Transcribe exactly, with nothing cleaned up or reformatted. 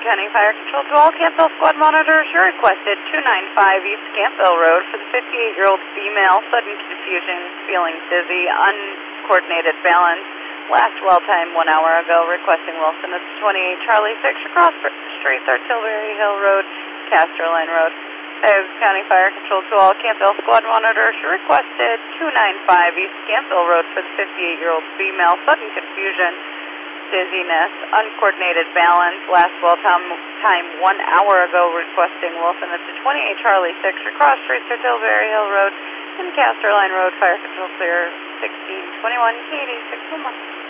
County Fire Control to all Campbell Squad monitors. You're requested two nine five East Campbell Road for the fifty-eight-year-old female. Sudden confusion, feeling dizzy, uncoordinated balance. Last well time one hour ago. Requesting Wilson at the twenty-eight Charlie six across Streets, Artillery Hill Road, Casterline Road. Tioga County Fire Control to all Campbell Squad monitors. You're requested two nine five East Campbell Road for the fifty-eight-year-old female. Sudden confusion, dizziness, uncoordinated balance. Last well time, time one hour ago. Requesting Wilson at the twenty-eight Charlie six across Streets, Artillery Hill Road, and Casterline Road. Fire Control clear sixteen twenty-one Katie six one one.